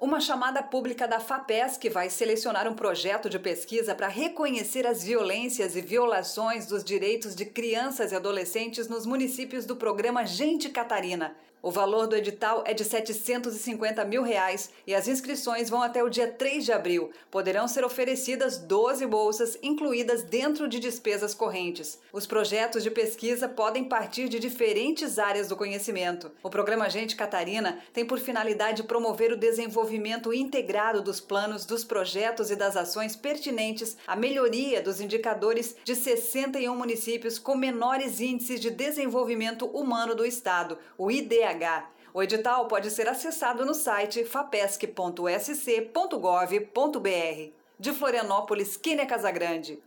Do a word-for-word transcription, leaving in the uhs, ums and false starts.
Uma chamada pública da FAPESC vai selecionar um projeto de pesquisa para reconhecer as violências e violações dos direitos de crianças e adolescentes nos municípios do programa Gente Catarina. O valor do edital é de setecentos e cinquenta mil reais e as inscrições vão até o dia três de abril. Poderão ser oferecidas doze bolsas, incluídas dentro de despesas correntes. Os projetos de pesquisa podem partir de diferentes áreas do conhecimento. O programa Gente Catarina tem por finalidade promover o desenvolvimento integrado dos planos, dos projetos e das ações pertinentes à melhoria dos indicadores de sessenta e um municípios com menores índices de desenvolvimento humano do Estado, o I D H. O edital pode ser acessado no site fapesc ponto s c ponto gov ponto b r. De Florianópolis, Kênia Casagrande.